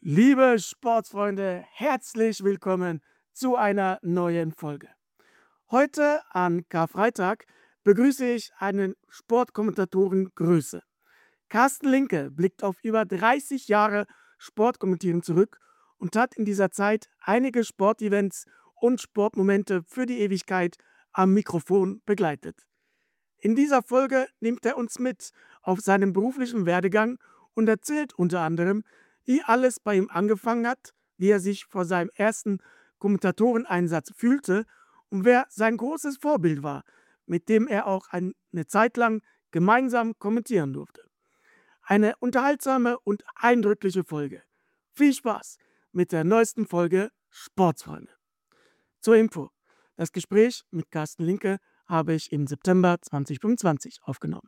Liebe Sportsfreunde, herzlich willkommen zu einer neuen Folge. Heute an Karfreitag begrüße ich einen Sportkommentatoren-Grüße. Carsten Linke blickt auf über 30 Jahre Sportkommentieren zurück und hat in dieser Zeit einige Sportevents und Sportmomente für die Ewigkeit am Mikrofon begleitet. In dieser Folge nimmt er uns mit auf seinen beruflichen Werdegang und erzählt unter anderem, wie alles bei ihm angefangen hat, wie er sich vor seinem ersten Kommentatoreneinsatz fühlte und wer sein großes Vorbild war, mit dem er auch eine Zeit lang gemeinsam kommentieren durfte. Eine unterhaltsame und eindrückliche Folge. Viel Spaß mit der neuesten Folge Sportsfreunde. Zur Info: Das Gespräch mit Carsten Linke habe ich im September 2025 aufgenommen.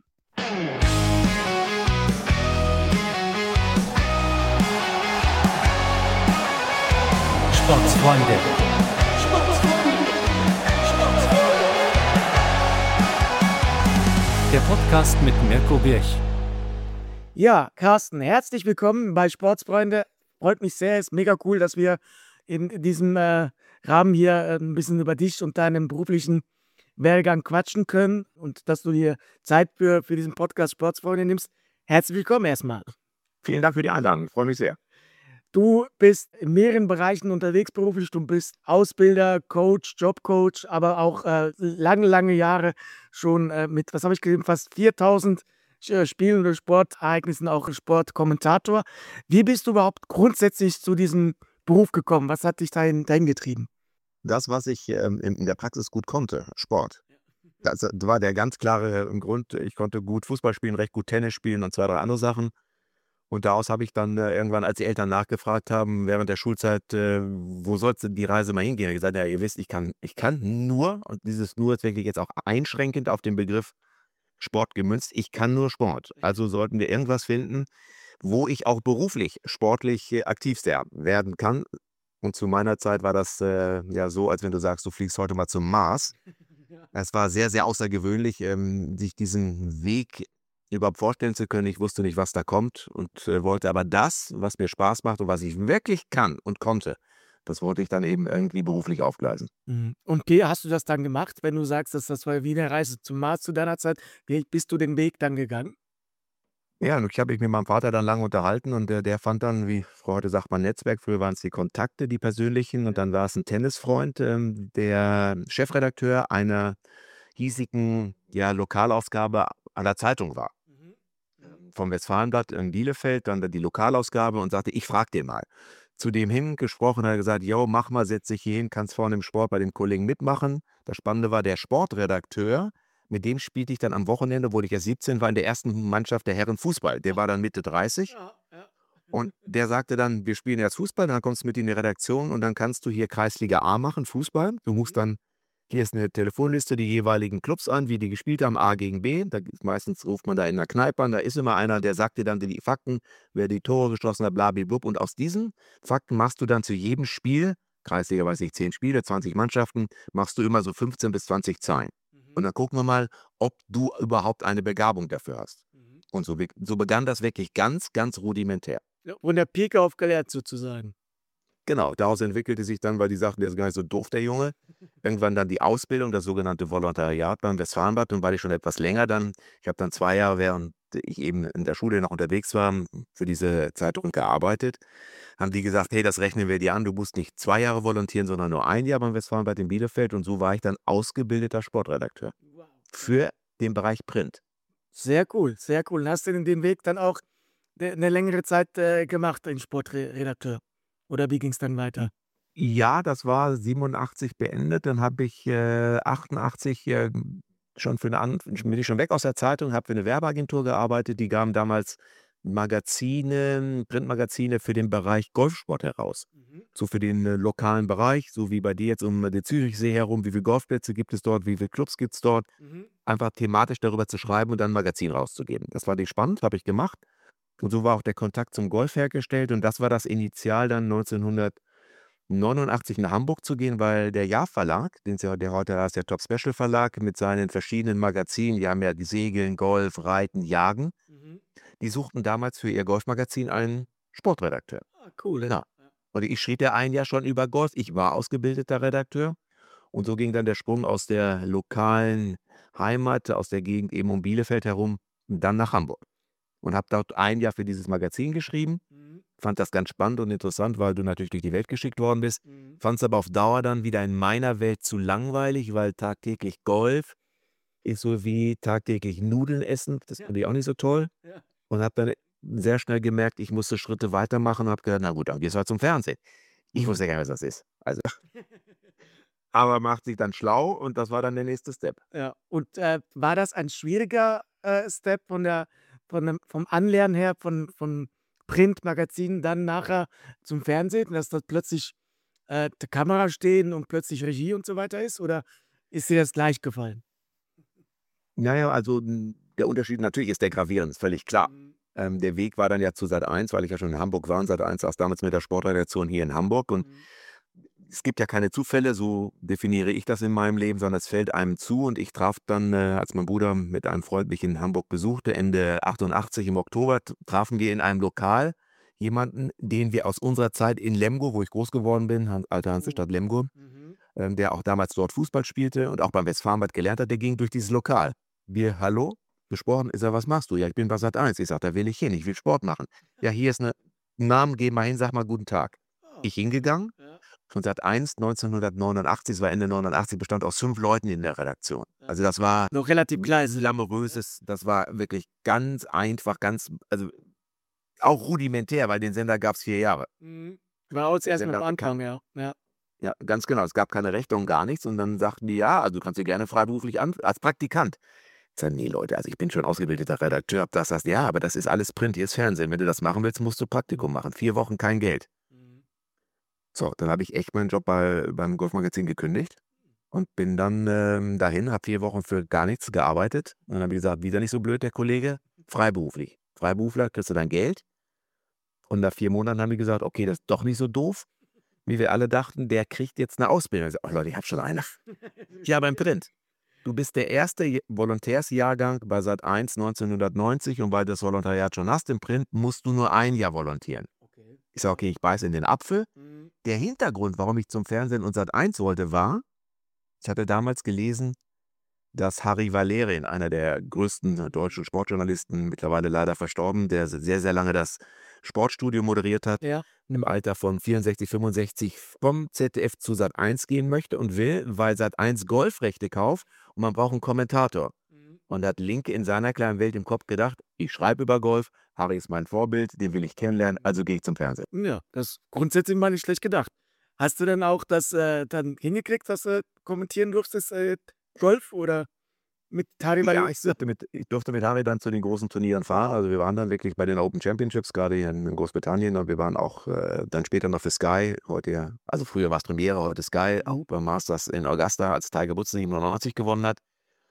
Sportsfreunde. Der Podcast mit Mirko Birch. Ja, Carsten, herzlich willkommen bei Sportsfreunde. Freut mich sehr, ist mega cool, dass wir in diesem Rahmen hier ein bisschen über dich und deinen beruflichen Werdegang quatschen können und dass du dir Zeit für diesen Podcast Sportsfreunde nimmst. Herzlich willkommen erstmal. Vielen Dank für die Einladung, freue mich sehr. Du bist in mehreren Bereichen unterwegs beruflich. Du bist Ausbilder, Coach, Jobcoach, aber auch lange Jahre schon mit, was habe ich gesehen, fast 4000 Spielen oder Sportereignissen auch Sportkommentator. Wie bist du überhaupt grundsätzlich zu diesem Beruf gekommen? Was hat dich dahin getrieben? Das, was ich in der Praxis gut konnte, Sport. Das war der ganz klare Grund. Ich konnte gut Fußball spielen, recht gut Tennis spielen und 2, 3 andere Sachen. Und daraus habe ich dann irgendwann, als die Eltern nachgefragt haben, während der Schulzeit, wo soll die Reise mal hingehen? Ich gesagt, ja, ihr wisst, ich kann nur, und dieses nur ist wirklich jetzt auch einschränkend auf den Begriff Sport gemünzt, ich kann nur Sport. Also sollten wir irgendwas finden, wo ich auch beruflich, sportlich aktiv werden kann. Und zu meiner Zeit war das ja so, als wenn du sagst, du fliegst heute mal zum Mars. Es war sehr, sehr außergewöhnlich, sich diesen Weg überhaupt vorstellen zu können. Ich wusste nicht, was da kommt und wollte aber das, was mir Spaß macht und was ich wirklich kann und konnte, das wollte ich dann eben irgendwie beruflich aufgleisen. Und wie hast du das dann gemacht, wenn du sagst, dass das war wie eine Reise zum Mars zu deiner Zeit? Wie bist du den Weg dann gegangen? Ja, und ich habe mich mit meinem Vater dann lange unterhalten und der fand dann, wie heute sagt man Netzwerk, früher waren es die Kontakte, die persönlichen, und dann war es ein Tennisfreund, der Chefredakteur einer hiesigen Lokalausgabe einer Zeitung war. Vom Westfalenblatt in Bielefeld, dann die Lokalausgabe, und sagte, ich frage den mal. Zu dem hingesprochen, hat er gesagt, jo, mach mal, setz dich hier hin, kannst vorne im Sport bei den Kollegen mitmachen. Das Spannende war, der Sportredakteur, mit dem spielte ich dann am Wochenende, wo ich ja 17 war, in der ersten Mannschaft der Herren Fußball. Der war dann Mitte 30 und der sagte dann, wir spielen jetzt Fußball, dann kommst du mit in die Redaktion und dann kannst du hier Kreisliga A machen, Fußball. Du musst dann, hier ist eine Telefonliste, die jeweiligen Clubs an, wie die gespielt haben, A gegen B. Meistens ruft man da in der Kneipe an, da ist immer einer, der sagt dir dann die Fakten, wer die Tore geschossen hat, blablabla. Und aus diesen Fakten machst du dann zu jedem Spiel, Kreisliga weiß ich, 10 Spiele, 20 Mannschaften, machst du immer so 15 bis 20 Zahlen. Und dann gucken wir mal, ob du überhaupt eine Begabung dafür hast. Und so begann das wirklich ganz, ganz rudimentär. Ja, von der Pike auf gelernt sozusagen. Genau, daraus entwickelte sich dann, weil die sagten, der ist gar nicht so doof, der Junge, irgendwann dann die Ausbildung, das sogenannte Volontariat beim Westfalenblatt. Und weil ich schon etwas länger ich habe dann 2 Jahre, während ich eben in der Schule noch unterwegs war, für diese Zeitung gearbeitet, haben die gesagt, hey, das rechnen wir dir an, du musst nicht 2 Jahre volontieren, sondern nur 1 Jahr beim Westfalenblatt in Bielefeld. Und so war ich dann ausgebildeter Sportredakteur für den Bereich Print. Sehr cool, sehr cool. Und hast du denn den Weg dann auch eine längere Zeit gemacht, als Sportredakteur? Oder wie ging es dann weiter? Ja, das war 87 beendet. Dann habe ich 88 schon bin ich schon weg aus der Zeitung, habe für eine Werbeagentur gearbeitet. Die gaben damals Printmagazine für den Bereich Golfsport heraus. So für den lokalen Bereich, so wie bei dir jetzt um den Zürichsee herum. Wie viele Golfplätze gibt es dort? Wie viele Clubs gibt es dort? Einfach thematisch darüber zu schreiben und dann ein Magazin rauszugeben. Das war nicht spannend, habe ich gemacht. Und so war auch der Kontakt zum Golf hergestellt. Und das war das Initial dann 1989 nach Hamburg zu gehen, weil der Jahr-Verlag, der heute heißt der Top Special Verlag, mit seinen verschiedenen Magazinen, die haben ja die Segeln, Golf, Reiten, Jagen, die suchten damals für ihr Golfmagazin einen Sportredakteur. Cool. Ja. Und ich schrieb ja ein Jahr schon über Golf. Ich war ausgebildeter Redakteur. Und so ging dann der Sprung aus der lokalen Heimat, aus der Gegend eben um Bielefeld herum, dann nach Hamburg. Und habe dort ein Jahr für dieses Magazin geschrieben. Fand das ganz spannend und interessant, weil du natürlich durch die Welt geschickt worden bist. Fand es aber auf Dauer dann wieder in meiner Welt zu langweilig, weil tagtäglich Golf ist so wie tagtäglich Nudeln essen. Das fand ich auch nicht so toll. Ja. Und habe dann sehr schnell gemerkt, ich musste Schritte weitermachen und habe gedacht, na gut, dann gehst du halt zum Fernsehen. Ich wusste gar nicht, was das ist. Also, aber macht sich dann schlau und das war dann der nächste Step. Ja. Und war das ein schwieriger Step vom Anlernen her, von Printmagazinen dann nachher zum Fernsehen, dass dort plötzlich die Kamera stehen und plötzlich Regie und so weiter ist? Oder ist dir das gleich gefallen? Naja, also der Unterschied natürlich ist der gravierend, ist völlig klar. Der Weg war dann ja zu Sat.1, weil ich ja schon in Hamburg war. Und Sat.1 saß damals mit der Sportredaktion hier in Hamburg. Und es gibt ja keine Zufälle, so definiere ich das in meinem Leben, sondern es fällt einem zu. Und ich traf dann, als mein Bruder mit einem Freund mich in Hamburg besuchte, Ende 88 im Oktober, trafen wir in einem Lokal jemanden, den wir aus unserer Zeit in Lemgo, wo ich groß geworden bin, alte Hansestadt Lemgo, der auch damals dort Fußball spielte und auch beim Westfalenbad gelernt hat, der ging durch dieses Lokal. Wir, hallo, gesprochen, ist er, was machst du? Ja, ich bin bei Sat.1. Ich sage, da will ich hin, ich will Sport machen. Ja, hier ist ein Namen, geh mal hin, sag mal guten Tag. Ich hingegangen, von Sat.1 1989, es war Ende 89, bestand aus 5 Leuten in der Redaktion. Also das war Noch relativ klein. glamouröses, das war wirklich ganz einfach, also auch rudimentär, weil den Sender gab es 4 Jahre. War auch erst Sender am Anfang, ja. Ja, ganz genau. Es gab keine Rechnung, gar nichts. Und dann sagten die, ja, also du kannst dir gerne freiberuflich als Praktikant. Ich sage, nee, Leute, also ich bin schon ausgebildeter Redakteur. Ob das heißt, ja, aber das ist alles Print, hier ist Fernsehen. Wenn du das machen willst, musst du Praktikum machen. 4 Wochen kein Geld. So, dann habe ich echt meinen Job beim Golfmagazin gekündigt und bin dann dahin, habe 4 Wochen für gar nichts gearbeitet. Und dann habe ich gesagt, wieder nicht so blöd, der Kollege, freiberuflich. Freiberufler, kriegst du dein Geld. Und nach 4 Monaten haben die gesagt, okay, das ist doch nicht so doof, wie wir alle dachten, der kriegt jetzt eine Ausbildung. Ich sage, oh Leute, ich habe schon eine. Ja, beim Print. Du bist der erste Volontärsjahrgang bei Sat.1 1990 und weil du das Volontariat schon hast im Print, musst du nur ein Jahr volontieren. Ich sage, okay, ich beiße in den Apfel. Der Hintergrund, warum ich zum Fernsehen und Sat.1 wollte, war, ich hatte damals gelesen, dass Harry Valerian, einer der größten deutschen Sportjournalisten, mittlerweile leider verstorben, der sehr, sehr lange das Sportstudio moderiert hat, Ja. im Alter von 64, 65 vom ZDF zu Sat.1 gehen möchte und will, weil Sat.1 Golfrechte kauft und man braucht einen Kommentator. Und hat Linke in seiner kleinen Welt im Kopf gedacht, ich schreibe über Golf, Harry ist mein Vorbild, den will ich kennenlernen, also gehe ich zum Fernsehen. Ja, das ist grundsätzlich mal nicht schlecht gedacht. Hast du dann auch das dann hingekriegt, dass du kommentieren durftest, Golf oder mit Harry Ja, Valerian? ich durfte mit Harry dann zu den großen Turnieren fahren. Also wir waren dann wirklich bei den Open Championships, gerade hier in Großbritannien. Und wir waren auch dann später noch für Sky. Heute ja, also früher war es Premiere, heute Sky, auch beim Masters in Augusta, als Tiger Woods 97 gewonnen hat.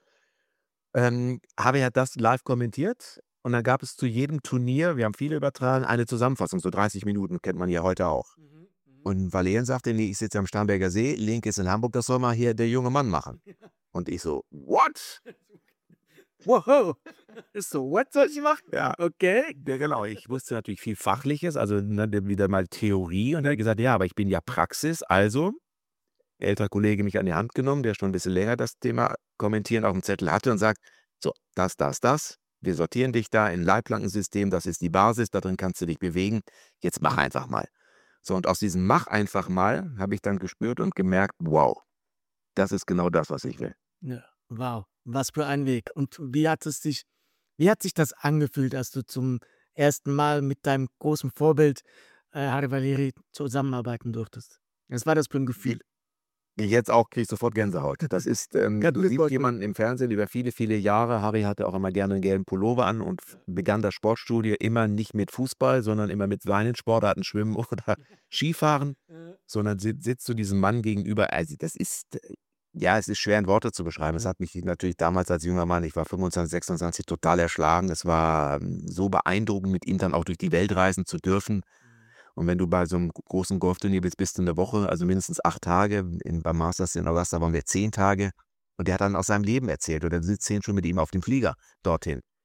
Harry hat das live kommentiert. Und dann gab es zu jedem Turnier, wir haben viele übertragen, eine Zusammenfassung, so 30 Minuten, kennt man ja heute auch. Und Valerian sagte, nee, ich sitze am Starnberger See, Link ist in Hamburg, das soll mal hier der junge Mann machen. Und ich so, what? Wow. Ist so, what soll ich machen? Ja. Okay. Ja, genau. Ich wusste natürlich viel Fachliches, also wieder mal Theorie. Und er hat gesagt, ja, aber ich bin ja Praxis. Also, älterer Kollege mich an die Hand genommen, der schon ein bisschen länger das Thema Kommentieren auf dem Zettel hatte und sagt, so, das. Wir sortieren dich da in ein Leitplankensystem, das ist die Basis, da drin kannst du dich bewegen. Jetzt mach einfach mal. So, und aus diesem Mach einfach mal habe ich dann gespürt und gemerkt, wow, das ist genau das, was ich will. Ja, wow, was für ein Weg. Und wie hat sich das angefühlt, als du zum ersten Mal mit deinem großen Vorbild Harry Valeri zusammenarbeiten durftest? Was war das für ein Gefühl? Jetzt auch kriege ich sofort Gänsehaut. Das ist, Ja, du das siehst wollte ich- jemanden im Fernsehen über viele, viele Jahre. Harry hatte auch immer gerne einen gelben Pullover an und begann das Sportstudio immer nicht mit Fußball, sondern immer mit seinen Sportarten, Schwimmen oder Skifahren, sondern sitzt du diesem Mann gegenüber. Also das ist, ja, es ist schwer in Worte zu beschreiben. Es hat mich natürlich damals als junger Mann, ich war 25, 26, total erschlagen. Es war so beeindruckend, mit ihm dann auch durch die Welt reisen zu dürfen. Und wenn du bei so einem großen Golfturnier bist du eine Woche, also mindestens 8 Tage. Beim Masters in Augusta waren wir 10 Tage. Und der hat dann aus seinem Leben erzählt. Und dann sitzt schon mit ihm auf dem Flieger dorthin.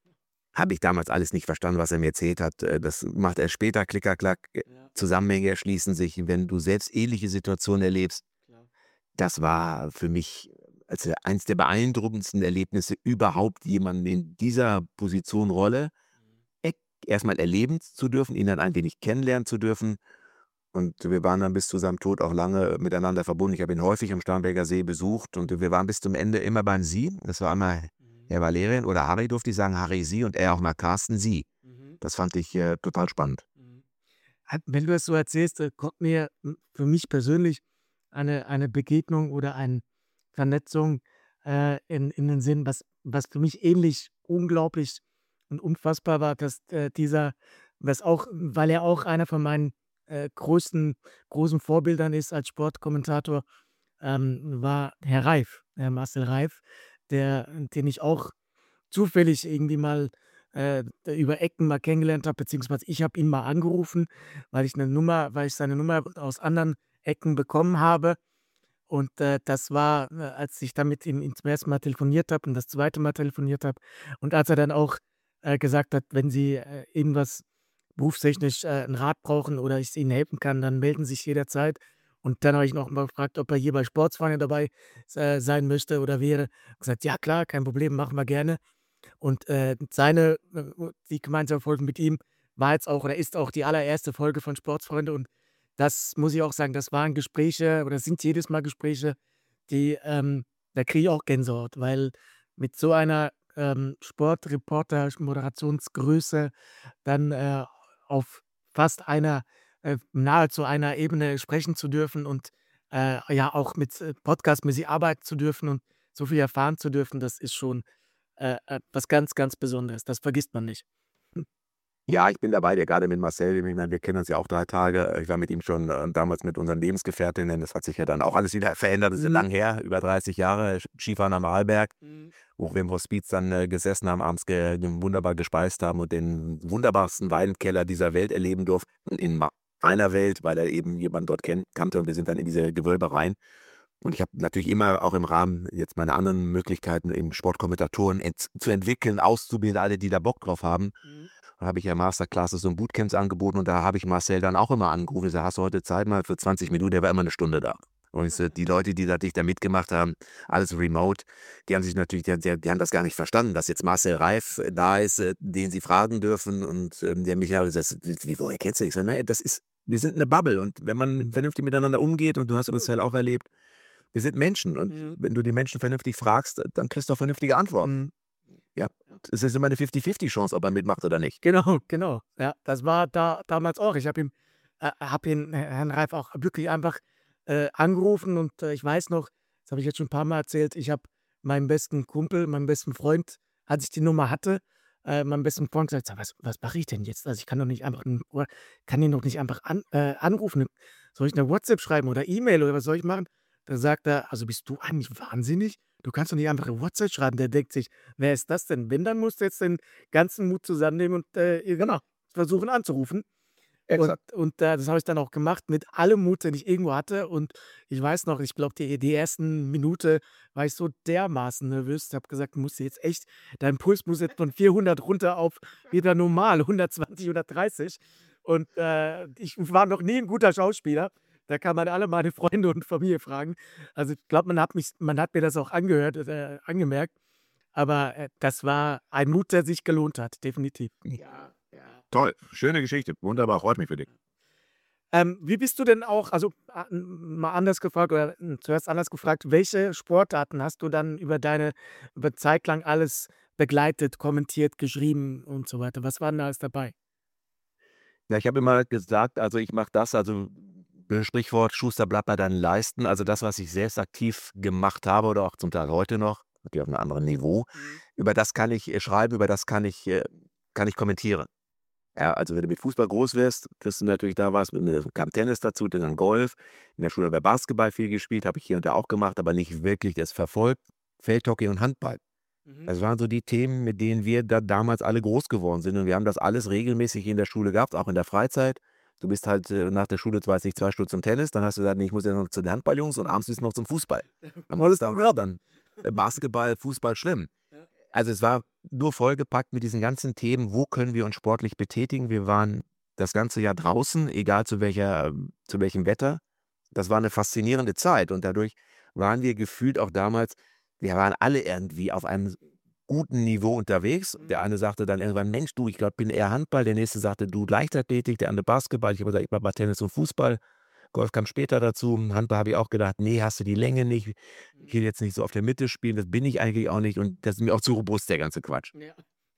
habe ich damals alles nicht verstanden, was er mir erzählt hat. Das macht er später, Klicker, Klack, Zusammenhänge erschließen sich. Wenn du selbst ähnliche Situationen erlebst, das war für mich also eins der beeindruckendsten Erlebnisse überhaupt, jemanden in dieser Position Rolle erstmal erleben zu dürfen, ihn dann ein wenig kennenlernen zu dürfen. Und wir waren dann bis zu seinem Tod auch lange miteinander verbunden. Ich habe ihn häufig am Starnberger See besucht und wir waren bis zum Ende immer beim Sie. Das war einmal Herr Valerian oder Harry, durfte ich sagen, Harry Sie und er auch mal Carsten Sie. Das fand ich total spannend. Wenn du das so erzählst, kommt mir für mich persönlich eine Begegnung oder eine Vernetzung in den Sinn, was für mich ähnlich unglaublich und unfassbar war, dass weil er auch einer von meinen großen Vorbildern ist als Sportkommentator, war Herr Reif, Herr Marcel Reif, den ich auch zufällig irgendwie mal über Ecken mal kennengelernt habe, beziehungsweise ich habe ihn mal angerufen, weil ich seine Nummer aus anderen Ecken bekommen habe. Und das war, als ich dann mit ihm zum ersten Mal telefoniert habe und das zweite Mal telefoniert habe. Und als er dann auch gesagt hat, wenn Sie irgendwas berufstechnisch einen Rat brauchen oder ich Ihnen helfen kann, dann melden Sie sich jederzeit. Und dann habe ich noch mal gefragt, ob er hier bei Sportsfreunde dabei sein möchte oder wäre. Gesagt, ja klar, kein Problem, machen wir gerne. Und die gemeinsame Folge mit ihm war jetzt auch oder ist auch die allererste Folge von Sportsfreunde. Und das muss ich auch sagen, das waren Gespräche oder sind jedes Mal Gespräche, da kriege ich auch Gänsehaut, weil mit so einer Sportreporter, Moderationsgröße dann auf fast nahezu einer Ebene sprechen zu dürfen und ja auch mit Podcast-mäßig arbeiten zu dürfen und so viel erfahren zu dürfen, das ist schon was ganz, ganz Besonderes. Das vergisst man nicht. Ja, ich bin dabei, der gerade mit Marcel, ich meine, wir kennen uns ja auch 3 Tage. Ich war mit ihm schon damals mit unseren Lebensgefährtinnen. Das hat sich ja dann auch alles wieder verändert. Das ist ja lang her, über 30 Jahre Skifahren am Arlberg, wo wir im Hospiz dann gesessen haben, abends wunderbar gespeist haben und den wunderbarsten Weinkeller dieser Welt erleben durften. In meiner Welt, weil er eben jemanden dort kannte und wir sind dann in diese Gewölbe rein. Und ich habe natürlich immer auch im Rahmen jetzt meiner anderen Möglichkeiten, eben Sportkommentatoren zu entwickeln, auszubilden, alle, die da Bock drauf haben. Da habe ich ja Masterclasses und Bootcamps angeboten und da habe ich Marcel dann auch immer angerufen. Ich sage, hast du heute Zeit mal für 20 Minuten? Der war immer eine Stunde da. Und ich so, die Leute, die da mitgemacht haben, alles remote, die haben sich natürlich, die haben das gar nicht verstanden, dass jetzt Marcel Reif da ist, den sie fragen dürfen. Und der mich ja gesagt, woher kennst du dich? Ich sage, naja, wir sind eine Bubble und wenn man vernünftig miteinander umgeht, und du hast Marcel auch erlebt, wir sind Menschen und wenn du die Menschen vernünftig fragst, dann kriegst du auch vernünftige Antworten. Ja, es ist immer eine 50-50 Chance, ob er mitmacht oder nicht. Genau. Ja, das war damals auch. Ich habe ihn, Herrn Reif, auch wirklich einfach angerufen und ich weiß noch, das habe ich jetzt schon ein paar Mal erzählt, ich habe meinem besten Kumpel, meinem besten Freund, als ich die Nummer hatte, meinem besten Freund gesagt, sag, was mache ich denn jetzt? Also ich kann doch nicht einfach, kann ihn doch nicht einfach anrufen. Soll ich eine WhatsApp schreiben oder E-Mail oder was soll ich machen? Da sagt er, also bist du eigentlich wahnsinnig? Du kannst doch nicht einfach eine WhatsApp schreiben. Der denkt sich, wer ist das denn? Wenn, dann musst du jetzt den ganzen Mut zusammennehmen und genau, versuchen anzurufen. Exakt. Und das habe ich dann auch gemacht mit allem Mut, den ich irgendwo hatte. Und ich weiß noch, ich glaube, die ersten Minute war ich so dermaßen nervös. Ich habe gesagt, dein Puls muss jetzt von 400 runter auf wieder normal, 120, 130. Und ich war noch nie ein guter Schauspieler. Da kann man alle meine Freunde und Familie fragen. Also ich glaube, man hat mir das auch angemerkt. Aber das war ein Mut, der sich gelohnt hat, definitiv. Ja. Toll, schöne Geschichte. Wunderbar, freut mich für dich. Wie bist du denn auch, also mal anders gefragt oder zuerst anders gefragt, welche Sportarten hast du dann über Zeit lang alles begleitet, kommentiert, geschrieben und so weiter? Was war denn da alles dabei? Ja, ich habe immer gesagt, also ich mache das, also Sprichwort, Schuster bleibt bei deinen Leisten. Also das, was ich selbst aktiv gemacht habe oder auch zum Teil heute noch, natürlich auf einem anderen Niveau, über das kann ich schreiben, über das kann ich kommentieren. Ja, also wenn du mit Fußball groß wirst, kriegst du natürlich da was, kam Tennis dazu, dann Golf. In der Schule habe ich Basketball viel gespielt, habe ich hier und da auch gemacht, aber nicht wirklich das verfolgt. Feldhockey und Handball. Das waren so die Themen, mit denen wir da damals alle groß geworden sind. Und wir haben das alles regelmäßig in der Schule gehabt, auch in der Freizeit. Du bist halt nach der Schule, weiß nicht, 2 Stunden zum Tennis, dann hast du gesagt, nee, ich muss ja noch zu den Handballjungs und abends bist du noch zum Fußball. Dann wolltest du dann Basketball, Fußball, schlimm. Also es war nur vollgepackt mit diesen ganzen Themen, wo können wir uns sportlich betätigen. Wir waren das ganze Jahr draußen, egal zu welchem Wetter. Das war eine faszinierende Zeit und dadurch waren wir gefühlt auch damals, wir waren alle irgendwie auf einem guten Niveau unterwegs. Der eine sagte dann irgendwann: „Mensch du, ich glaube, bin eher Handball.“ Der nächste sagte: „Du, Leichtathletik“, der andere Basketball. Ich habe gesagt: „Ich mache mal Tennis und Fußball.“ Golf kam später dazu. Handball habe ich auch gedacht: „Nee, hast du die Länge nicht. Ich will jetzt nicht so auf der Mitte spielen, das bin ich eigentlich auch nicht und das ist mir auch zu robust, der ganze Quatsch.“ Ja.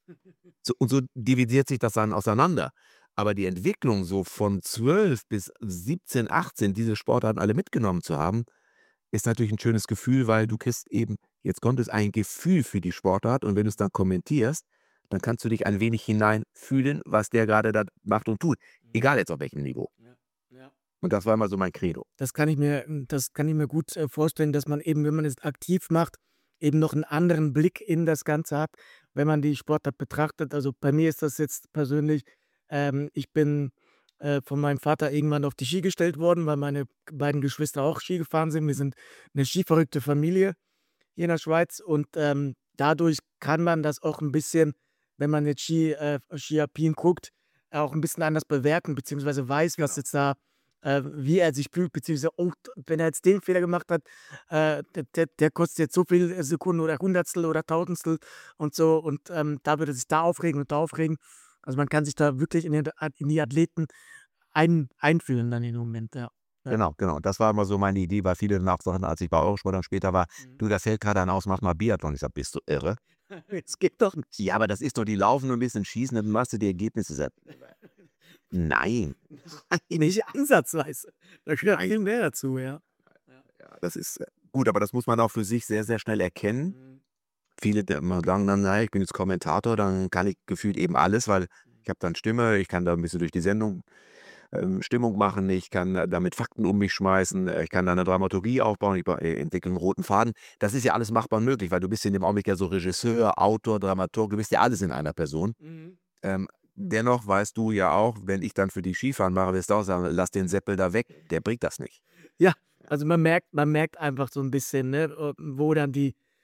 So und so dividiert sich das dann auseinander. Aber die Entwicklung so von 12 bis 17, 18, diese Sportarten alle mitgenommen zu haben, ist natürlich 'n schönes Gefühl, weil du kriegst eben jetzt kommt es ein Gefühl für die Sportart und wenn du's dann kommentierst, dann kannst du dich ein wenig hineinfühlen, was der grade da macht und tut, Mhm. egal jetzt auf welchem Niveau. Ja, ja. Und das war immer so mein Credo. Das kann ich mir gut, vorstellen, dass man eben, wenn man es aktiv macht, eben noch einen anderen Blick in das Ganze hat, wenn man die Sportart betrachtet. Also, bei mir ist das jetzt persönlich ich bin, von meinem Vater irgendwann auf die Ski gestellt worden, weil meine beiden Geschwister auch Ski gefahren sind. Wir sind eine skiverrückte Familie hier in der Schweiz und, dadurch kann man das auch ein bisschen, wenn man jetzt Ski alpin guckt, auch ein bisschen anders bewerten, beziehungsweise weiß, was jetzt da wie er sich fühlt, beziehungsweise, oh, wenn er jetzt den Fehler gemacht hat, der kostet jetzt so viel Sekunden oder Hundertstel oder Tausendstel und so und, da würde er sich da aufregen und da aufregen. Also, man kann sich da wirklich in die Athleten einfühlen dann in dem Moment, ja. Ja. Genau, genau. Das war immer so meine Idee, weil viele danach sagten, als ich bei Eurosport dann später war: Mhm. „Du, da fällt grade einer aus, mach mal Biathlon.“ Ich sage: „Bist du irre?“ Es geht doch nicht. „Ja, aber das ist doch die laufen nur 'n bisschen, schießen, dann machst du die Ergebnisse.“ Ich sage: „Nein.“ Nicht ansatzweise. Da gehört viel mehr dazu, ja. Ja. Ja, das ist, gut, aber das muss man auch für sich sehr, sehr schnell erkennen. Mhm. Viele d immer sagen dann: „Na ja, ich bin jetzt Kommentator“, dann kann ich gefühlt eben alles, weil ich habe dann Stimme, ich kann da 'n bisschen durch die Sendung, Stimmung machen, ich kann da mit Fakten um mich schmeißen, ich kann da 'ne Dramaturgie aufbauen, entwickle 'n roten Faden. Das ist ja alles machbar und möglich, weil du bist in dem Augenblick ja so Regisseur, Autor, Dramaturg, du bist ja alles in einer Person. Mhm. Dennoch weißt du ja auch, wenn ich dann für dich Skifahren mache, wirst du auch sagen: „Lass den Seppel da weg, der bringt das nicht.“ Ja, also man merkt einfach so ein bisschen, ne, wo dann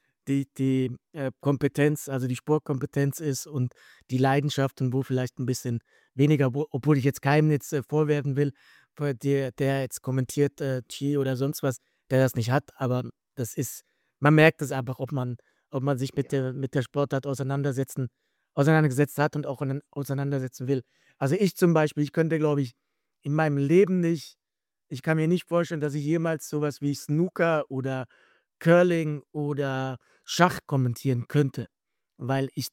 die Kompetenz, also die Sportkompetenz ist und die Leidenschaft und wo vielleicht ein bisschen weniger, obwohl ich jetzt keinem jetzt, vorwerfen will, der jetzt kommentiert, Ski oder sonst was, der das nicht hat, aber das ist man merkt es einfach, ob man sich mit Ja. der Sportart auseinandergesetzt hat und auch auseinandersetzen will. Also, ich zum Beispiel, ich könnte, glaube ich, in meinem Leben nicht ich kann mir nicht vorstellen, dass ich jemals sowas wie Snooker oder Curling oder Schach kommentieren könnte, weil ich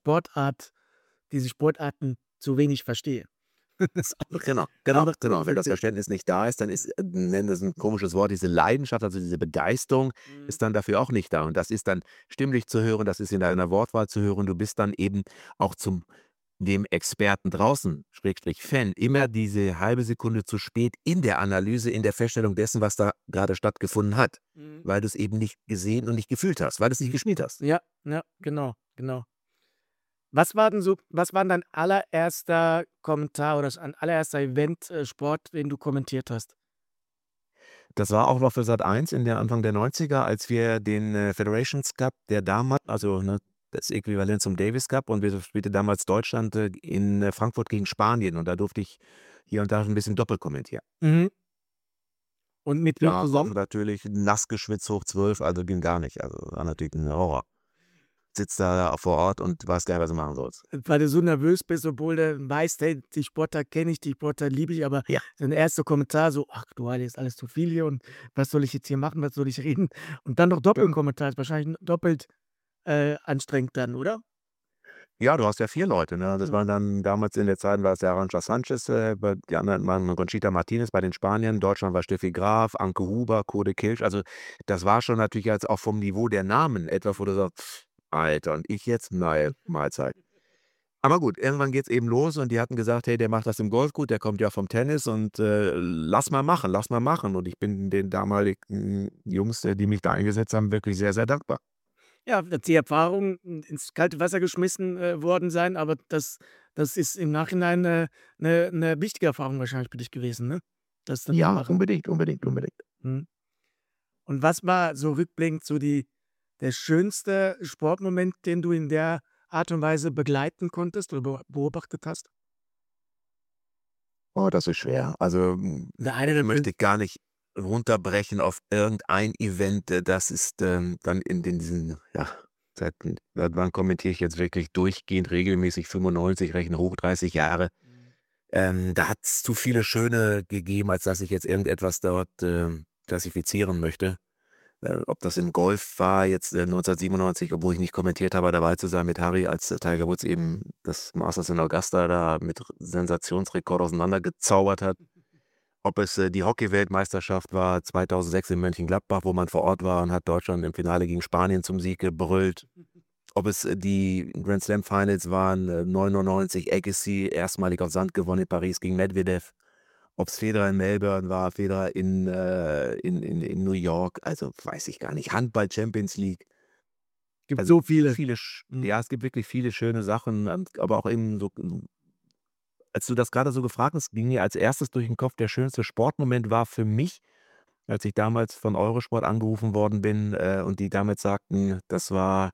diese Sportarten zu wenig verstehe. Das ist Genau, genau, einfach zu genau. Wenn das unverständlich. Verständnis nicht da ist, dann ist, nennen das 'n komisches Wort, diese Leidenschaft, also diese Begeisterung Mhm. ist dann dafür auch nicht da. Und das ist dann stimmlich zu hören, das ist in deiner Wortwahl zu hören. Du bist dann eben auch zum dem Experten draußen, Schrägstrich Fan, immer diese halbe Sekunde zu spät in der Analyse, in der Feststellung dessen, was da grade stattgefunden hat, Mhm. weil du's eben nicht gesehen und nicht gefühlt hast, weil du's nicht gespielt hast. Ja, ja, genau, genau. Was war denn dein allererster Kommentar oder dein allererster Event Sport, den du kommentiert hast? Das war auch noch für Sat.1 in der Anfang der 90er, als wir den, Federations Cup, der damals also, ne, das Äquivalent zum Davis Cup und wir spielte damals Deutschland, in, Frankfurt gegen Spanien und da durfte ich hier und da 'n bisschen doppelt kommentieren. Mhm. Und mit wem Ja, auch zusammen? natürlich nass geschwitzt hoch 12, also ging gar nicht. Also, war natürlich 'n Horror. Sitzt da vor Ort und weißt gar nicht, was du machen sollst. Weil du so nervös bist, obwohl du weißt: „Hey, die Sportart kenne ich, die Sportart liebe ich“, aber Ja. dein erster Kommentar so: „Ach du Heilige, ist alles zu viel hier und was soll ich jetzt hier machen? Was soll ich reden?“ Und dann noch doppelt 'n Kommentar ist wahrscheinlich doppelt, anstrengend dann, oder? Ja, du hast ja 4 Leute, ne? Das Mhm. waren dann damals in der Zeit war es ja Arantxa Sanchez, bei die anderen waren Conchita Martinez bei den Spaniern. Deutschland war Steffi Graf, Anke Huber, Kode Kilsch. Also, das war schon natürlich jetzt auch vom Niveau der Namen etwas, wo du sagst: „Alter, und ich jetzt? Ne, Mahlzeit.“ Aber gut, irgendwann geht's eben los und die hatten gesagt: „Hey, der macht das im Golf gut, der kommt ja vom Tennis und, lass mal machen, lass mal machen.“ Und ich bin den damaligen Jungs, die mich da eingesetzt haben, wirklich sehr, sehr dankbar. Ja, die Erfahrung ins kalte Wasser geschmissen, worden sein, aber das ist im Nachhinein 'ne wichtige Erfahrung wahrscheinlich für dich gewesen, ne? Das dann zu Ja, machen. unbedingt, unbedingt, unbedingt. Mhm. Und was war so rückblickend so der schönste Sportmoment, den du in der Art und Weise begleiten konntest oder beobachtet hast? Oh, das ist schwer. Also, möchte ich gar nicht runterbrechen auf irgendein Event. Das ist, dann in diesen, ja, seit wann kommentiere ich jetzt wirklich durchgehend regelmäßig 95, rechne hoch 30 Jahre. Da hat es zu viele schöne gegeben, als dass ich jetzt irgendetwas dort, klassifizieren möchte. Ob das im Golf war, jetzt 1997, obwohl ich nicht kommentiert habe, dabei zu sein mit Harry, als Tiger Woods eben das Masters in Augusta da mit Sensationsrekord auseinandergezaubert hat. Ob es die Hockey-Weltmeisterschaft war 2006 in Mönchengladbach, wo man vor Ort war und hat Deutschland im Finale gegen Spanien zum Sieg gebrüllt. Ob es die Grand Slam Finals waren, 99 Agassi, erstmalig auf Sand gewonnen in Paris gegen Medvedev. Ob es Federer in Melbourne war, Federer in New York, also weiß ich gar nicht. Handball Champions League. Gibt Also so viele. ja, es gibt wirklich viele schöne Sachen, aber auch eben so, als du das gerade so gefragt hast, ging mir als erstes durch den Kopf, der schönste Sportmoment war für mich, als ich damals von Eurosport angerufen worden bin, und die damals sagten, das war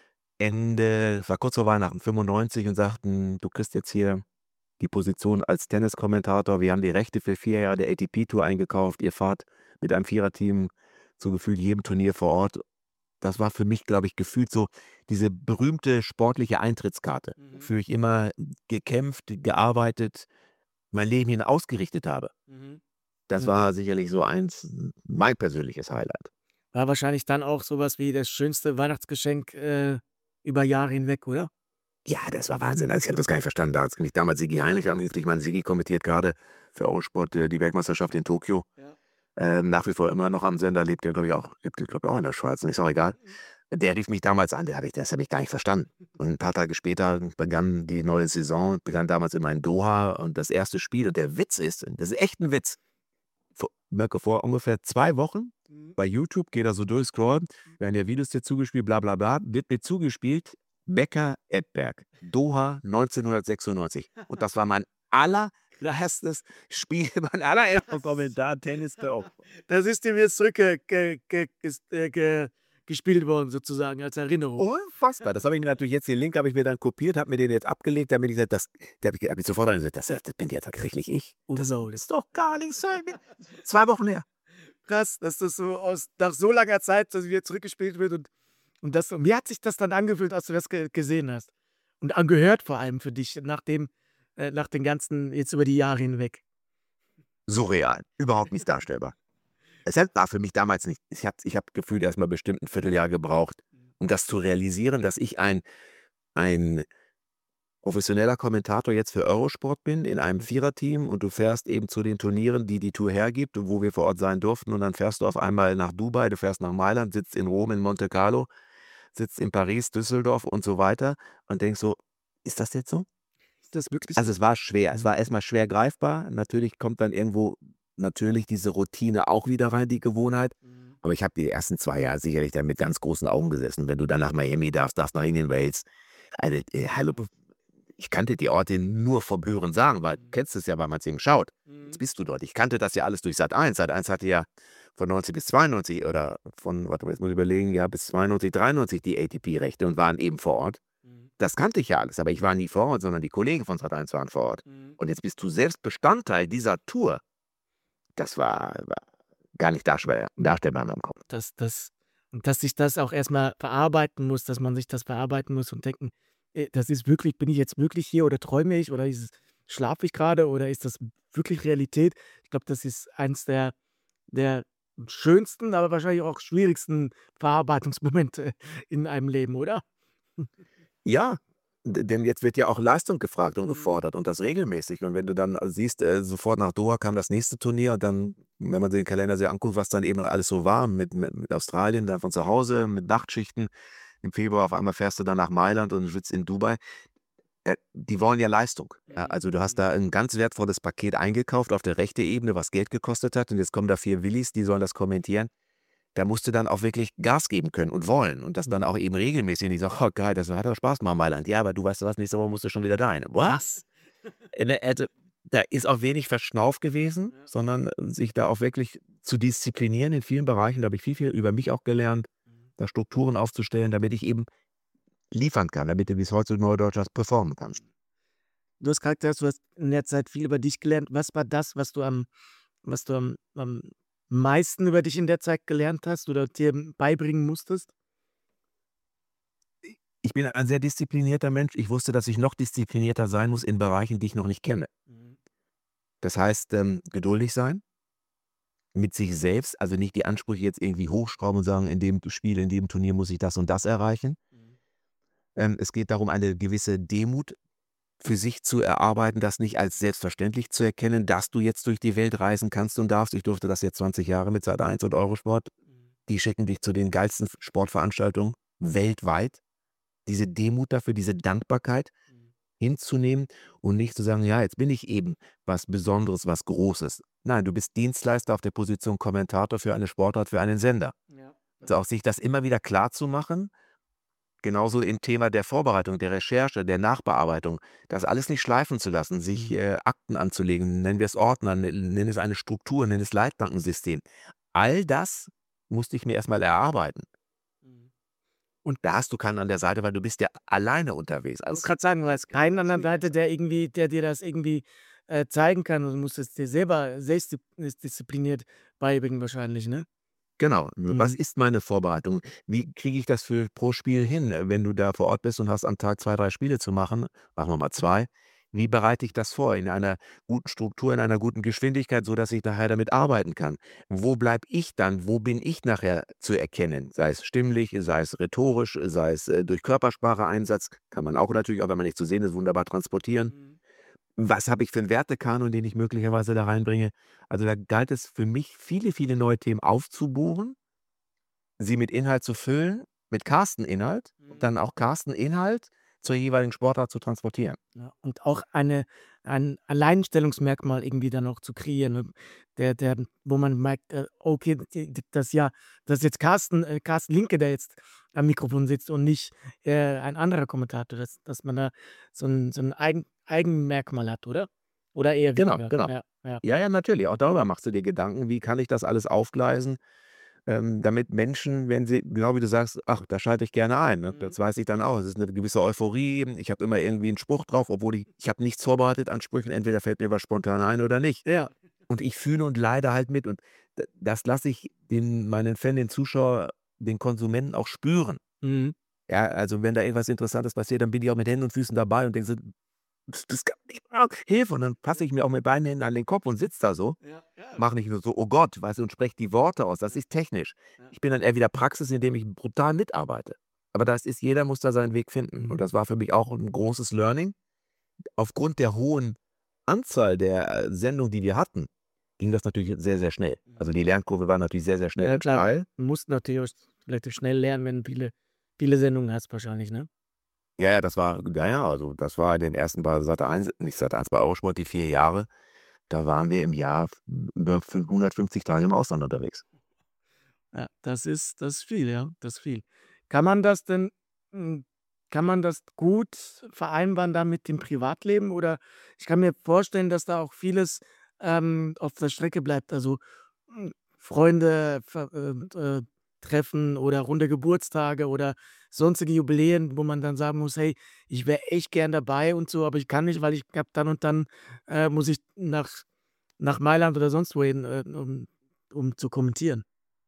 kurz vor Weihnachten, 95, und sagten: „Du kriegst jetzt hier die Position als Tenniskommentator. Wir haben die Rechte für 4 Jahre der ATP-Tour eingekauft. Ihr fahrt mit einem Viererteam zu gefühlt jedem Turnier vor Ort." Das war für mich, glaube ich, gefühlt so diese berühmte sportliche Eintrittskarte, wofür ich immer gekämpft, gearbeitet, mein Leben hin ausgerichtet habe. Das war sicherlich so mein persönliches Highlight. War wahrscheinlich dann auch sowas wie das schönste Weihnachtsgeschenk, über Jahre hinweg, oder? Ja, das war Wahnsinn. Also, ich habe das gar nicht verstanden. Da hat's mich damals Sigi Heinrich angerufen. Ich meine, Sigi kommentiert gerade für Eurosport, die Weltmeisterschaft in Tokio. Ja. Nach wie vor immer noch am Sender, lebt ja, glaube ich, auch in der Schweiz, ist auch egal. Der rief mich damals an, das habe ich gar nicht verstanden. Und ein paar Tage später begann die neue Saison, begann damals immer in Doha und das erste Spiel. Und der Witz ist, das ist echt ein Witz, vor ungefähr 2 Wochen bei YouTube, geht er so durch, scrollt, werden ja Videos dir zugespielt, bla bla bla, wird mir zugespielt, Becker-Edberg, Doha 1996. Und das war mein allererstes Spiel, mein allererster Kommentar, Tennis für Open. Das ist ihm jetzt gespielt worden sozusagen als Erinnerung. Unfassbar. Das habe ich mir natürlich jetzt, den Link habe ich mir dann kopiert, habe mir den jetzt abgelegt, damit ich gesagt, da habe ich sofort gesagt, das bin ja tatsächlich ich. Das ist doch gar nicht sein. 2 Wochen her. Krass, dass das so nach so langer Zeit, dass wieder zurückgespielt wird und das wie hat sich das dann angefühlt, als du das gesehen hast? Und angehört vor allem für dich nach den ganzen jetzt über die Jahre hinweg? Surreal. Überhaupt nicht darstellbar. Es war für mich damals nicht. Ich habe gefühlt erst mal bestimmt 'n Vierteljahr gebraucht, um das zu realisieren, dass ich ein professioneller Kommentator jetzt für Eurosport bin in einem Viererteam und du fährst eben zu den Turnieren, die die Tour hergibt und wo wir vor Ort sein durften, und dann fährst du auf einmal nach Dubai, du fährst nach Mailand, sitzt in Rom, in Monte Carlo, sitzt in Paris, Düsseldorf und so weiter und denkst so: „Ist das jetzt so?" Ist das wirklich Also, es war schwer. Es war erst mal schwer greifbar. Natürlich kommt dann irgendwo diese Routine auch wieder rein, die Gewohnheit. Aber ich habe die ersten 2 Jahre sicherlich dann mit ganz großen Augen gesessen. Wenn du dann nach Miami darfst nach Indian Wells. Also, hallo, ich kannte die Orte nur vom Hörensagen, weil du kennst es ja, weil man's eben schaut. Jetzt bist du dort. Ich kannte das ja alles durch Sat.1. Sat.1 hatte ja von 90 bis 92 oder warte mal, jetzt muss ich überlegen, ja, bis 92, 93 die ATP-Rechte und waren eben vor Ort. Das kannte ich ja alles, aber ich war nie vor Ort, sondern die Kollegen von Sat.1 waren vor Ort. Und jetzt bist du selbst Bestandteil dieser Tour. Das war gar nicht darstellbar in meinem Kopf. Dass sich das auch erstmal verarbeiten muss, dass man sich das verarbeiten muss und denken: das ist wirklich bin ich jetzt wirklich hier oder träume ich oder schlafe ich gerade oder ist das wirklich Realität?" Ich glaube, das ist eins der schönsten, aber wahrscheinlich auch schwierigsten Verarbeitungsmomente in einem Leben, oder? Ja, denn jetzt wird ja auch Leistung gefragt und gefordert und das regelmäßig. Und wenn du dann siehst, sofort nach Doha kam das nächste Turnier und dann, wenn man den Kalender sich anguckt, was dann eben alles so war mit Australien, dann von zu Hause, mit Nachtschichten. Im Februar auf einmal fährst du dann nach Mailand und sitzt in Dubai. Die wollen ja Leistung. Ja, also du hast da ein ganz wertvolles Paket eingekauft auf der rechten Ebene, was Geld gekostet hat. Und jetzt kommen da 4 Willis, die sollen das kommentieren. Da musst du dann auch wirklich Gas geben können und wollen und das dann auch eben regelmäßig. Und ich sage: „Oh geil, das hat doch Spaß gemacht, Mailand." „Ja, aber du weißt du was, nächste Woche musst du schon wieder dahin." „Was?" Also, da ist auch wenig Verschnauf gewesen, sondern sich da auch wirklich zu disziplinieren in vielen Bereichen. Da habe ich viel über mich auch gelernt, da Strukturen aufzustellen, damit ich eben liefern kann, damit du, wie es heute so neudeutsch heißt, performen kannst. Du hast gesagt, du hast in der Zeit viel über dich gelernt. Was war das, was du am meisten über dich in der Zeit gelernt hast oder dir beibringen musstest? Ich bin ein sehr disziplinierter Mensch. Ich wusste, dass ich noch disziplinierter sein muss in Bereichen, die ich noch nicht kenne. Mhm. Das heißt, geduldig sein mit sich selbst, also nicht die Ansprüche jetzt irgendwie hochschrauben und sagen, in dem Spiel, in dem Turnier muss ich das und das erreichen. Mhm. Es geht darum, eine gewisse Demut für sich zu erarbeiten, das nicht als selbstverständlich zu erkennen, dass du jetzt durch die Welt reisen kannst und darfst. Ich durfte das jetzt 20 Jahre mit Sat.1 und Eurosport. Mhm. Die schicken dich zu den geilsten Sportveranstaltungen weltweit. Diese Demut dafür, diese Dankbarkeit Mhm. hinzunehmen und nicht zu sagen, ja, jetzt bin ich eben was Besonderes, was Großes. Nein, du bist Dienstleister auf der Position Kommentator für eine Sportart, für einen Sender. Ja. Also auch sich das immer wieder klar zu machen, genauso im Thema der Vorbereitung, der Recherche, der Nachbearbeitung, das alles nicht schleifen zu lassen, sich Mhm. Akten anzulegen, nennen wir es Ordner, nennen es eine Struktur, nennen es Leitbankensystem. All das musste ich mir erstmal erarbeiten. Mhm. Und da hast du keinen an der Seite, weil du bist ja alleine unterwegs. Ich wollte Also, gerade sagen, du hast keinen an der Seite, der dir das irgendwie, zeigen kann. Du musst es dir selber selbst diszipliniert beibringen wahrscheinlich, ne? genau. Was Mhm. ist meine Vorbereitung? Wie kriege ich das pro Spiel hin, wenn du da vor Ort bist und hast am Tag 2, 3 Spiele zu machen? Machen wir mal 2. Wie bereite ich das vor? In einer guten Struktur, in einer guten Geschwindigkeit, sodass ich nachher damit arbeiten kann. Wo bleibe ich dann? Wo bin ich nachher zu erkennen? Sei es stimmlich, sei es rhetorisch, sei es durch Körpersprache-Einsatz. Kann man auch natürlich, auch wenn man nicht zu sehen ist, wunderbar transportieren. Mhm. Was habe ich für 'n Wertekanon, den ich möglicherweise da reinbringe? Also, da galt es für mich, viele, viele neue Themen aufzubohren, sie mit Inhalt zu füllen, mit Carsten-Inhalt und Mhm. dann auch Carsten-Inhalt zur jeweiligen Sportart zu transportieren. Ja, und auch ein Alleinstellungsmerkmal irgendwie dann auch zu kreieren, ne? Der wo man merkt, okay, das ist jetzt Carsten Linke, der jetzt am Mikrofon sitzt und nicht, ein anderer Kommentator, dass man da so 'n Eigenmerkmal hat, oder? Oder eher Genau, weniger? genau. Ja, ja. Ja, ja, natürlich. Auch darüber machst du dir Gedanken: Wie kann ich das alles aufgleisen, damit Menschen, wenn sie genau wie du sagst: „Ach, da schalte ich gerne ein“, ne? Mhm. Das weiß ich dann auch. Es ist 'ne gewisse Euphorie. Ich habe immer irgendwie 'n Spruch drauf, obwohl ich habe nichts vorbereitet an Sprüchen. Entweder fällt mir was spontan ein oder nicht. Ja. Und ich fühle und leide halt mit und das lasse ich meinen Fan, den Zuschauer, den Konsumenten auch spüren. Mhm. Ja, also wenn da irgendwas Interessantes passiert, dann bin ich auch mit Händen und Füßen dabei und denke so: „Das kann nicht wahr, Hilfe!“ Und dann passe ich mir auch mit beiden Händen an den Kopf und sitze da so, Ja, ja. mache nicht nur so: „Oh Gott“, weißt du, und spreche die Worte aus. Das Ja, ist technisch. ja. Ich bin dann eher wieder Praxis, indem ich brutal mitarbeite. Aber das ist, jeder muss da seinen Weg finden. Und Mhm. das war für mich auch 'n großes Learning. Aufgrund der hohen Anzahl der Sendungen, die wir hatten, ging das natürlich sehr, sehr schnell. Also, Mhm. die Lernkurve war natürlich sehr, sehr schnell Ja klar, steil. du musst natürlich relativ schnell lernen, wenn du viele Sendungen hast wahrscheinlich, ne? Ja, ja, das war ja, ja, also, das war in den ersten bei Sat.1, nicht Sat.1, bei Eurosport, die 4 Jahre. Da waren wir im Jahr über 550 Tage im Ausland unterwegs. Ja, das ist viel, ja, das ist viel. Kann man das denn hm, kann man das gut vereinbaren dann mit dem Privatleben? Oder ich kann mir vorstellen, dass da auch vieles, auf der Strecke bleibt. Also, Freunde treffen oder runde Geburtstage oder sonstige Jubiläen, wo man dann sagen muss: „Hey, ich wäre echt gern dabei und so, aber ich kann nicht, weil ich habe dann und dann, muss ich nach Mailand oder sonst wohin, um zu kommentieren.“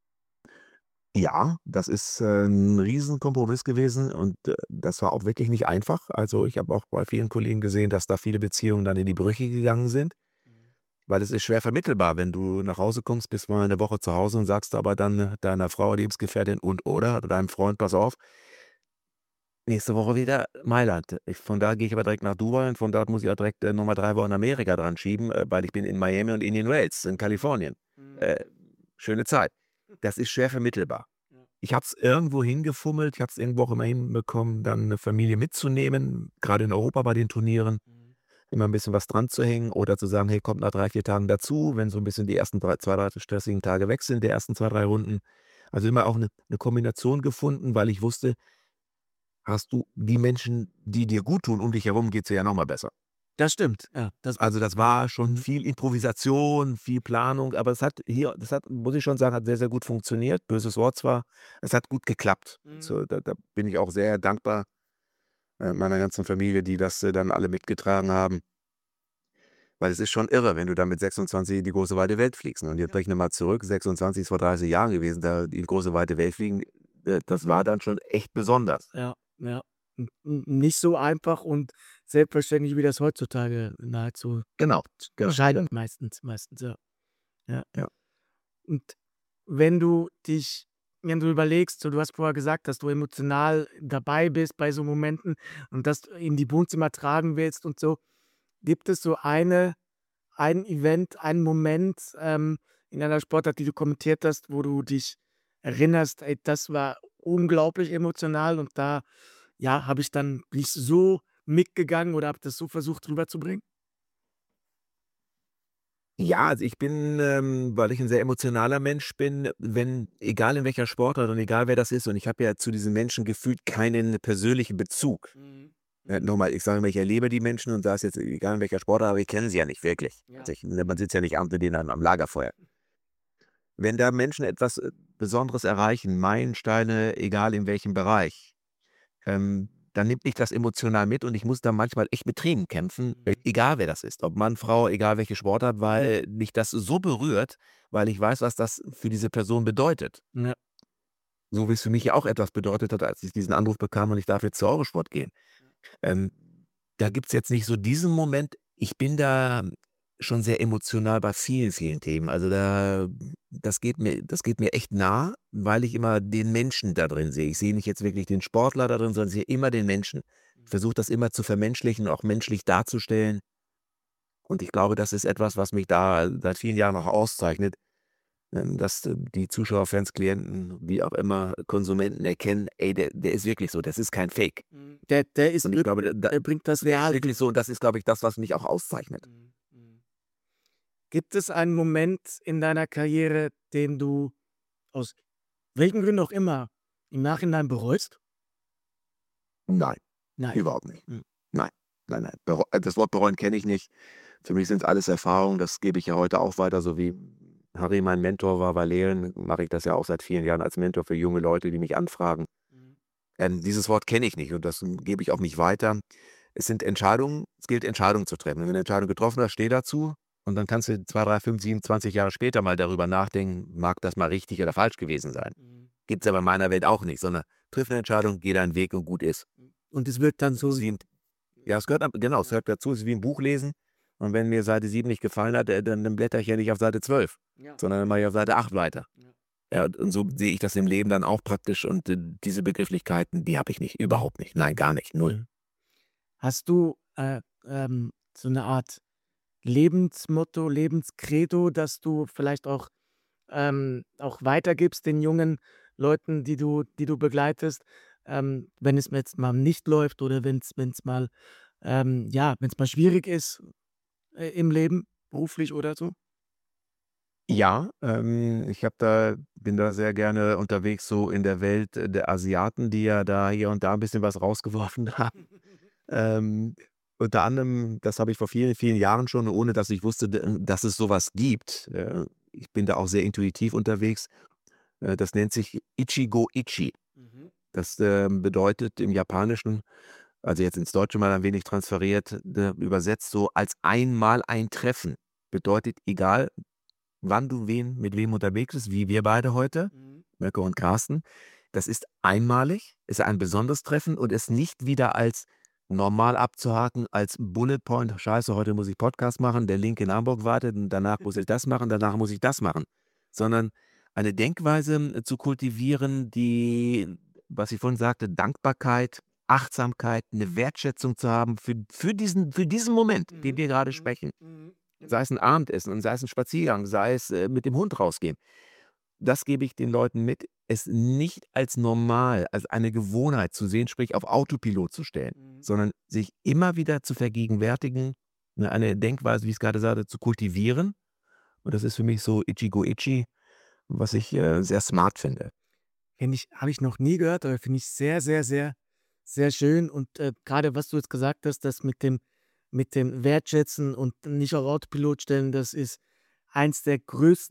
Ja, das ist 'n Riesenkompromiss gewesen und das war auch wirklich nicht einfach. Also, ich habe auch bei vielen Kollegen gesehen, dass da viele Beziehungen dann in die Brüche gegangen sind, Mhm. weil es ist schwer vermittelbar, wenn du nach Hause kommst, bist mal 'ne Woche zu Hause und sagst aber dann deiner Frau, Lebensgefährtin und oder deinem Freund: „Pass auf, nächste Woche wieder Mailand. Von da gehe ich aber direkt nach Dubai und von dort muss ich auch direkt, noch mal 3 Wochen Amerika dran schieben, weil ich bin in Miami und Indian Wells in Kalifornien. Mhm. Äh, schöne Zeit.“ Das ist schwer vermittelbar. Ja. Ich habe es irgendwo hingefummelt, ich habe es irgendwo auch immer hinbekommen, dann 'ne Familie mitzunehmen, grade in Europa bei den Turnieren, Mhm. immer 'n bisschen was dran zu hängen oder zu sagen: „Hey, kommt nach 3, 4 Tagen dazu“, wenn so 'n bisschen die ersten 3 stressigen Tage weg sind, die ersten 2, 3 Runden. Also, immer auch 'ne Kombination gefunden, weil ich wusste, hast du die Menschen, die dir guttun, um dich herum, geht's dir ja noch mal besser. Das stimmt, ja, das Also, das ja. war schon Mhm. viel Improvisation, viel Planung, aber das hat, muss ich schon sagen, hat sehr, sehr gut funktioniert. Böses Wort zwar, es hat gut geklappt. Mhm. So, da bin ich auch sehr dankbar, meiner ganzen Familie, die das dann alle mitgetragen haben. Weil es ist schon irre, wenn du dann mit 26 in die große weite Welt fliegst. Und jetzt rechne mal zurück, 26 ist vor 30 Jahren gewesen, da in die große weite Welt fliegen, das war dann schon echt besonders. Ja, ja. Nicht so einfach und selbstverständlich, wie das heutzutage nahezu Genau, scheint meistens, ja. Ja. Ja. Und wenn du überlegst, so du hast vorher gesagt, dass du emotional dabei bist bei so Momenten und das in die Wohnzimmer tragen willst und so, gibt es so ein Event, einen Moment in einer Sportart, die du kommentiert hast, wo du dich erinnerst, ey, das war unglaublich emotional und da bin ich so mitgegangen oder habe das so versucht rüberzubringen? Ja, also ich bin, weil ich ein sehr emotionaler Mensch bin, egal in welcher Sportart und egal wer das ist, und ich habe ja zu diesen Menschen gefühlt keinen persönlichen Bezug. Nochmal, ich sage immer, ich erlebe die Menschen und da ist jetzt egal in welcher Sportart, aber ich kenne sie ja nicht wirklich. Ja. Also man sitzt ja nicht abends mit denen am Lagerfeuer. Wenn da Menschen etwas Besonderes erreichen, Meilensteine, egal in welchem Bereich, dann nimmt mich das emotional mit und ich muss da manchmal echt mit Tränen kämpfen, egal wer das ist, ob Mann, Frau, egal welche Sportart, weil mich das so berührt, weil ich weiß, was das für diese Person bedeutet. Ja. So wie es für mich ja auch etwas bedeutet hat, als ich diesen Anruf bekam und ich darf jetzt zu Eurosport gehen. Ähm, Da gibt es jetzt nicht so diesen Moment. Ich bin da schon sehr emotional bei vielen, vielen Themen. Also das geht mir echt nah, weil ich immer den Menschen da drin sehe. Ich sehe nicht jetzt wirklich den Sportler da drin, sondern sehe immer den Menschen. Ich versuche das immer zu vermenschlichen, auch menschlich darzustellen. Und ich glaube, das ist etwas, was mich da seit vielen Jahren auch auszeichnet, dass die Zuschauer, Fans, Klienten, wie auch immer, Konsumenten erkennen, ey, der ist wirklich so, das ist kein Fake. Der ist Und ich glaube, er bringt das der ist real. wirklich so, und das ist, glaube ich, das, was mich auch auszeichnet. Gibt es einen Moment in deiner Karriere, den du aus welchen Gründen auch immer im Nachhinein bereust? Nein, Nein. überhaupt nicht. Mhm. Nein, nein, nein. Das Wort bereuen kenne ich nicht. Für mich sind alles Erfahrungen, das gebe ich ja heute auch weiter, so wie Harry mein Mentor war bei Lehren, mache ich das ja auch seit vielen Jahren als Mentor für junge Leute, die mich anfragen. Dieses Wort kenne ich nicht und das gebe ich auch nicht weiter. Es sind Entscheidungen, es gilt Entscheidungen zu treffen. Wenn du eine Entscheidung getroffen hast, steh dazu und dann kannst du 2, 3, 5, 7, 20 Jahre später mal darüber nachdenken, mag das mal richtig oder falsch gewesen sein. Gibt es aber in meiner Welt auch nicht, sondern triff eine Entscheidung, geh deinen Weg und gut ist. Und es wird dann Es so ist wie es gehört genau, es gehört dazu, es ist wie ein Buch lesen und wenn mir Seite 7 nicht gefallen hat, dann blättere ich ja nicht auf Seite 12, sondern dann mache ich auf Seite 8 weiter. Ja, und so sehe ich das im Leben dann auch praktisch und diese Begrifflichkeiten, die habe ich nicht, überhaupt nicht. Nein, gar nicht, null. Hast du so eine Art Lebensmotto, Lebenskredo, das du vielleicht auch weitergibst den jungen Leuten, die du begleitest, wenn es jetzt mal nicht läuft oder wenn's mal wenn's mal schwierig ist, im Leben, beruflich oder so? Ja, bin da sehr gerne unterwegs so in der Welt der Asiaten, die ja da hier und da ein bisschen was rausgeworfen haben. Unter anderem, das habe ich vor vielen, vielen Jahren schon, ohne dass ich wusste, dass es sowas gibt. Ich bin da auch sehr intuitiv unterwegs. Das nennt sich Ichigo Ichi. Das bedeutet im Japanischen, also jetzt ins Deutsche mal ein wenig transferiert, übersetzt so als einmal ein Treffen. Bedeutet, egal wann du mit wem unterwegs bist, wie wir beide heute, Mirko und Carsten, das ist einmalig, ist ein besonderes Treffen und ist nicht wieder als normal abzuhaken, als Bullet Point, scheiße, heute muss ich Podcast machen, der Link in Hamburg wartet und danach muss ich das machen, danach muss ich das machen, sondern eine Denkweise zu kultivieren, die, was ich vorhin sagte, Dankbarkeit, Achtsamkeit, eine Wertschätzung zu haben für diesen Moment, den wir gerade sprechen. Sei es ein Abendessen und sei es ein Spaziergang, sei es mit dem Hund rausgehen. Das gebe ich den Leuten mit, es nicht als normal, als eine Gewohnheit zu sehen, sprich auf Autopilot zu stellen, sondern sich immer wieder zu vergegenwärtigen, eine Denkweise, wie ich es gerade sagte, zu kultivieren. Und das ist für mich so Ichigo Ichi, was ich sehr smart finde. Habe ich noch nie gehört, aber finde ich sehr, sehr, sehr, sehr schön und grade was du jetzt gesagt hast, das mit dem Wertschätzen und nicht auf Autopilot stellen, das ist eins der größten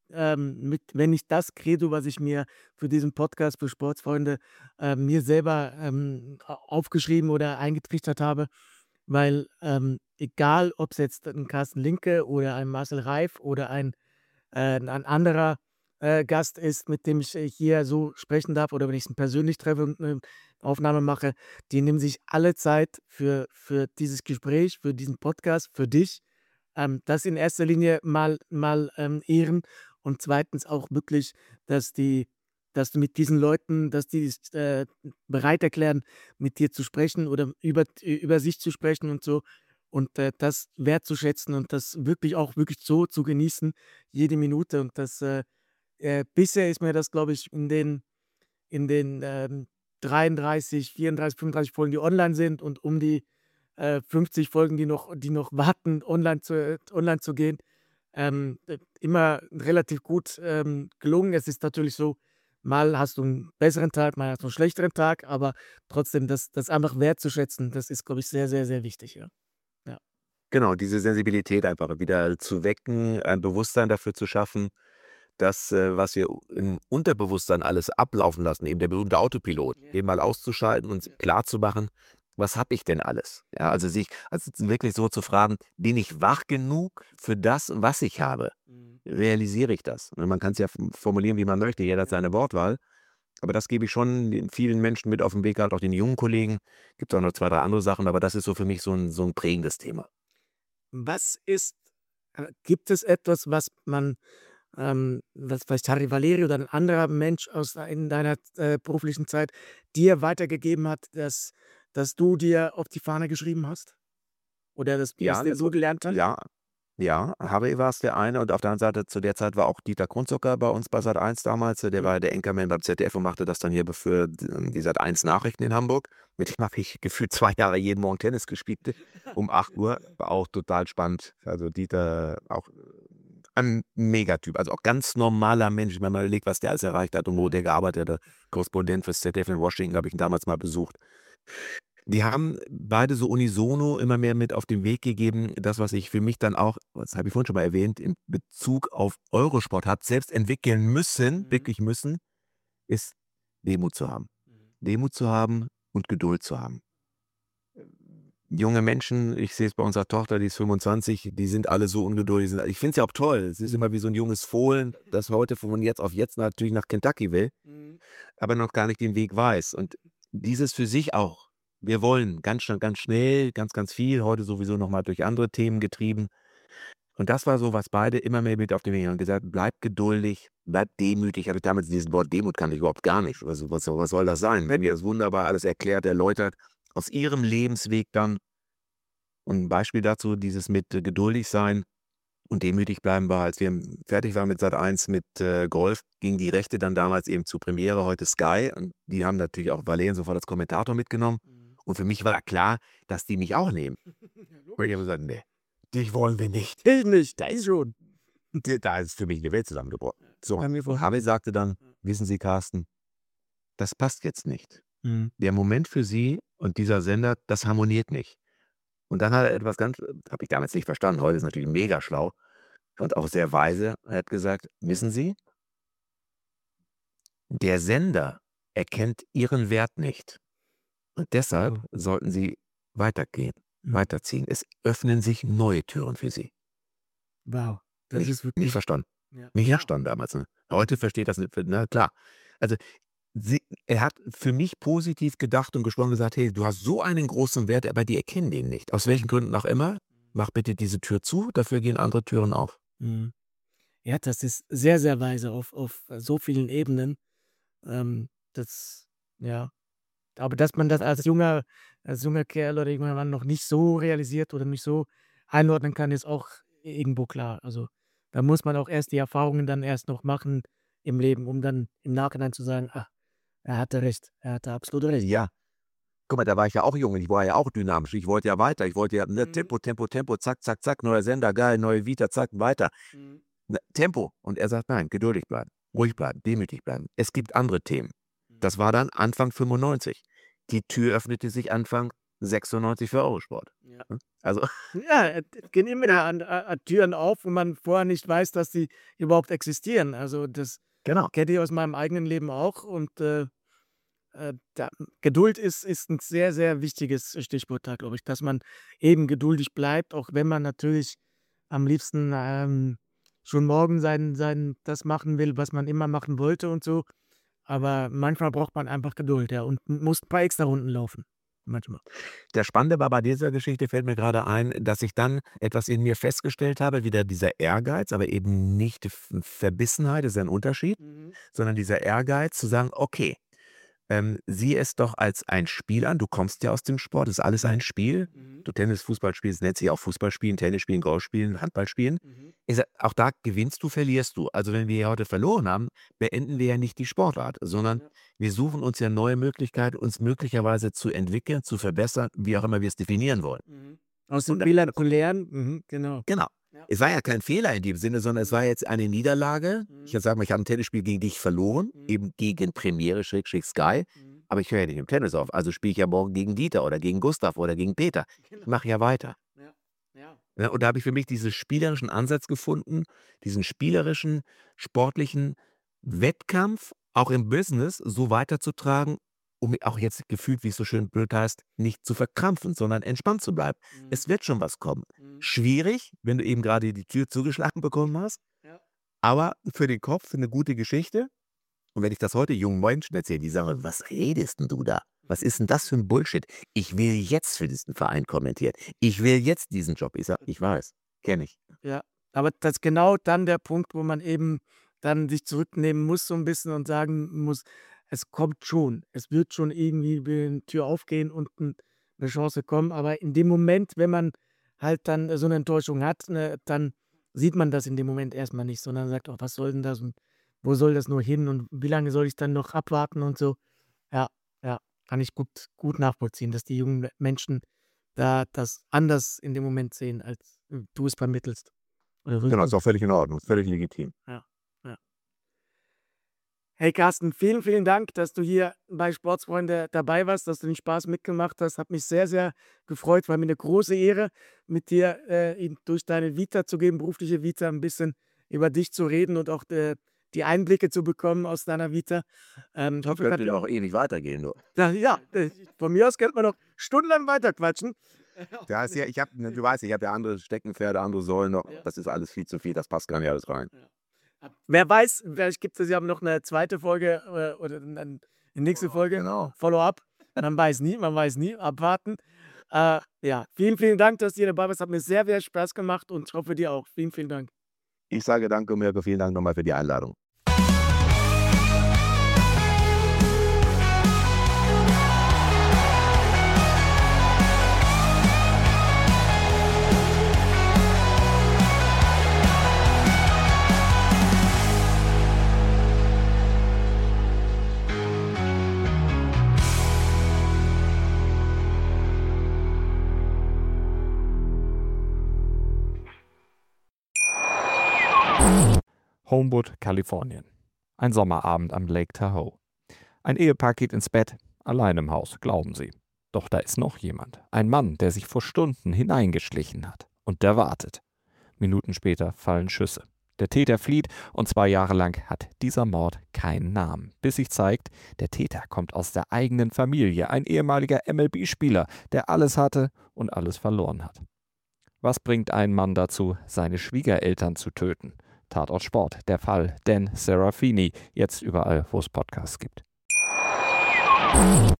wenn ich das Credo, was ich mir für diesen Podcast für Sportsfreunde mir selber aufgeschrieben oder eingetrichtert habe, weil egal, ob es jetzt ein Carsten Linke oder ein Marcel Reif oder ein anderer Gast ist, mit dem ich hier so sprechen darf oder wenn ich ihn persönlich treffe und eine Aufnahme mache, die nehmen sich alle Zeit für dieses Gespräch, für diesen Podcast, für dich. Das in erster Linie mal ehren und zweitens auch wirklich, dass dass du mit diesen Leuten, dass die sich bereit erklären, mit dir zu sprechen oder über sich zu sprechen und so. Und das wertzuschätzen und das wirklich auch wirklich so zu genießen, jede Minute. Und bisher ist mir das, glaube ich, in den 33, 34, 35 Folgen, die online sind und um die 50 Folgen, die noch warten, online zu gehen, immer relativ gut gelungen. Es ist natürlich so, mal hast du einen besseren Tag, mal hast du einen schlechteren Tag, aber trotzdem, das einfach wertzuschätzen, das ist, glaube ich, sehr, sehr, sehr wichtig. Ja. Ja. Genau, diese Sensibilität einfach wieder zu wecken, ein Bewusstsein dafür zu schaffen, dass, was wir im Unterbewusstsein alles ablaufen lassen, eben der berühmte Autopilot, Ja. den mal auszuschalten und klarzumachen: „Was habe ich denn alles?“ Ja, also wirklich so zu fragen: „Bin ich wach genug für das, was ich habe? Mhm. Realisiere ich das?“ Und man kann's ja formulieren, wie man möchte, jeder hat seine Wortwahl, aber das gebe ich schon den vielen Menschen mit auf den Weg, halt auch den jungen Kollegen. Gibt auch noch 2, 3 andere Sachen, aber das ist so für mich so ein prägendes Thema. Gibt es etwas, was vielleicht Harry Valeri oder ein anderer Mensch in deiner beruflichen Zeit dir weitergegeben hat, dass du dir auf die Fahne geschrieben hast? Oder aus Ja, dem du gelernt hast? ja, ja, Harry war es der eine und auf der anderen Seite zu der Zeit war auch Dieter Grundzocker bei uns bei Sat.1 damals. Der war ja der Anchorman beim ZDF und machte das dann hier für die Sat.1 Nachrichten in Hamburg. Mit dem habe ich gefühlt 2 Jahre jeden Morgen Tennis gespielt um 8 Uhr. War auch total spannend. Also Dieter auch ein Megatyp, also auch ganz normaler Mensch. Wenn man mal überlegt, was der alles erreicht hat und wo der gearbeitet hat. Korrespondent fürs ZDF in Washington, habe ich ihn damals mal besucht. Die haben beide so unisono immer mehr mit auf den Weg gegeben, das, was ich für mich dann auch, das habe ich vorhin schon mal erwähnt, in Bezug auf Eurosport habe selbst entwickeln müssen, wirklich müssen, ist Demut zu haben. Demut zu haben und Geduld zu haben. Junge Menschen, ich sehe es bei unserer Tochter, die ist 25, die sind alle so ungeduldig. Ich finde es ja auch toll. Es ist immer wie so ein junges Fohlen, das heute von jetzt auf jetzt natürlich nach Kentucky will, Mhm. aber noch gar nicht den Weg weiß. Und dieses für sich auch. Wir wollen ganz schnell, ganz, ganz viel, heute sowieso noch mal durch andere Themen getrieben. Und das war so, was beide immer mehr mit auf den Weg haben gesagt: „Bleibt geduldig, bleibt demütig.“ Also, damals dieses Wort Demut kannte ich überhaupt gar nicht. Also, was soll das sein? Wenn ihr das wunderbar alles erklärt, erläutert, aus ihrem Lebensweg dann. Und 'n Beispiel dazu, dieses mit geduldig sein und demütig bleiben war, als wir fertig waren mit Sat.1 mit Golf, ging die Rechte dann damals eben zu Premiere, heute Sky. Und die haben natürlich auch Valerian sofort als Kommentator mitgenommen. Mhm. Und für mich war klar, dass die mich auch nehmen. Ja, Und ich habe gesagt: „Ne, dich wollen wir nicht.“ ich nicht, da ist schon. Da ist für mich 'ne Welt zusammengebrochen. So, Bei mir und vorher. Harvey sagte dann: Ja. „Wissen Sie, Carsten, das passt jetzt nicht. Mhm. Der Moment für Sie und dieser Sender, das harmoniert nicht.“ Und dann hat er etwas ganz habe ich damals nicht verstanden, heute ist natürlich mega schlau und auch sehr weise. Er hat gesagt: „Wissen Sie, der Sender erkennt Ihren Wert nicht und deshalb sollten Sie weitergehen, Mhm. weiterziehen. Es öffnen sich neue Türen für Sie.“ Wow, das Nicht ist nicht wirklich verstanden. ja, Nicht wow. verstanden damals, ne? Heute versteht das, na klar. Also, er hat für mich positiv gedacht und gesprochen und gesagt: „Hey, du hast so einen großen Wert, aber die erkennen den nicht. Aus welchen Gründen auch immer. Mach bitte diese Tür zu, dafür gehen andere Türen auf.“ Mhm. Ja, das ist sehr, sehr weise auf so vielen Ebenen. Das ja, aber dass man das als junger Kerl oder junger Mann noch nicht so realisiert oder nicht so einordnen kann, ist auch irgendwo klar. Also, da muss man auch erst die Erfahrungen dann erst noch machen im Leben, um dann im Nachhinein zu sagen: „Ah, er hatte recht. Er hatte absolut recht.“ Ja, guck mal, da war ich ja auch jung und ich war ja auch dynamisch. Ich wollte ja weiter. Ich wollte ja, ne, Mhm. Tempo, Tempo, Tempo, zack, zack, zack, neuer Sender, geil, neue Vita, zack, weiter. Mhm. Ne, Tempo. Und er sagt: „Nein, geduldig bleiben, ruhig bleiben, demütig bleiben. Es gibt andere Themen.“ Mhm. Das war dann Anfang 95. Die Tür öffnete sich Anfang 96 für Eurosport. Ja. Also, Ja, gehen immer wieder an Türen auf, wo man vorher nicht weiß, dass die überhaupt existieren. Also das genau. kenne ich aus meinem eigenen Leben auch. Und Geduld ist ein sehr, sehr wichtiges Stichwort da, glaube ich, dass man eben geduldig bleibt, auch wenn man natürlich am liebsten schon morgen das machen will, was man immer machen wollte und so. Aber manchmal braucht man einfach Geduld, ja, und muss ein paar extra Runden laufen. Manchmal. Der Spannende war bei dieser Geschichte, fällt mir gerade ein, dass ich dann etwas in mir festgestellt habe, wieder dieser Ehrgeiz, aber eben nicht die Verbissenheit, das ist ja ein Unterschied, sondern dieser Ehrgeiz zu sagen, okay, sieh es doch als ein Spiel an. Du kommst ja aus dem Sport, es ist alles ein Spiel. Du Tennis, Fußball spielst, nennt sich auch Fußball spielen, Tennis spielen, Golf spielen, Handball spielen. Ich sag, auch da gewinnst du, verlierst du. Also wenn wir hier heute verloren haben, beenden wir ja nicht die Sportart, sondern wir suchen uns ja neue Möglichkeiten, uns möglicherweise zu entwickeln, zu verbessern, wie auch immer wir es definieren wollen. Aus den Fehlern zu lernen, genau. Genau. Ja. Es war ja kein Fehler in dem Sinne, sondern es war jetzt eine Niederlage. Ich kann sagen, ich habe ein Tennisspiel gegen dich verloren, eben gegen Premiere Sky, aber ich höre ja nicht im Tennis auf. Also spiele ich ja morgen gegen Dieter oder gegen Gustav oder gegen Peter. Ich mache ja weiter. Ja, und da habe ich für mich diesen spielerischen Ansatz gefunden, diesen spielerischen, sportlichen Wettkampf auch im Business so weiterzutragen, um auch jetzt gefühlt, wie es so schön blöd heißt, nicht zu verkrampfen, sondern entspannt zu bleiben. Es wird schon was kommen. Schwierig, wenn du eben gerade die Tür zugeschlagen bekommen hast, aber für den Kopf eine gute Geschichte. Und wenn ich das heute jungen Menschen erzähle, die sagen, was redest denn du da? Was ist denn das für ein Bullshit? Ich will jetzt für diesen Verein kommentieren. Ich will jetzt diesen Job. Ich sage, ich weiß, kenne ich. Ja, aber das ist genau dann der Punkt, wo man eben dann sich zurücknehmen muss so ein bisschen und sagen muss, es kommt schon. Es wird schon irgendwie eine Tür aufgehen und eine Chance kommen. Aber in dem Moment, wenn man halt dann so eine Enttäuschung hat, ne, dann sieht man das in dem Moment erstmal nicht, sondern sagt, oh, was soll denn das und wo soll das nur hin und wie lange soll ich dann noch abwarten und so. Ja, kann ich gut nachvollziehen, dass die jungen Menschen da das anders in dem Moment sehen, als du es vermittelst. Genau, ist auch völlig in Ordnung, ist völlig legitim. Ja. Hey Carsten, vielen, vielen Dank, dass du hier bei Sportsfreunde dabei warst, dass du den Spaß mitgemacht hast. Hat mich sehr, sehr gefreut. War mir eine große Ehre, mit dir durch deine Vita zu gehen, berufliche Vita, ein bisschen über dich zu reden und auch die Einblicke zu bekommen aus deiner Vita. Ich hoffe, Könnte auch ewig weitergehen. Du. Ja, von mir aus könnte man noch stundenlang weiterquatschen. Ja, du weißt, ich habe ja andere Steckenpferde, andere Säulen noch. Das ist alles viel zu viel, das passt gar nicht alles rein. Wer weiß, vielleicht gibt es ja noch eine zweite Folge oder eine nächste Folge. Genau. Follow-up. Man weiß nie, abwarten. Vielen, vielen Dank, dass du hier dabei warst. Hat mir sehr, sehr Spaß gemacht und ich hoffe dir auch. Vielen, vielen Dank. Ich sage danke, Mirko, vielen Dank nochmal für die Einladung. Homewood, Kalifornien. Ein Sommerabend am Lake Tahoe. Ein Ehepaar geht ins Bett, allein im Haus, glauben sie. Doch da ist noch jemand. Ein Mann, der sich vor Stunden hineingeschlichen hat. Und der wartet. Minuten später fallen Schüsse. Der Täter flieht und 2 Jahre lang hat dieser Mord keinen Namen. Bis sich zeigt, der Täter kommt aus der eigenen Familie. Ein ehemaliger MLB-Spieler, der alles hatte und alles verloren hat. Was bringt einen Mann dazu, seine Schwiegereltern zu töten? Tatort Sport, der Fall Dan Serafini, jetzt überall, wo es Podcasts gibt.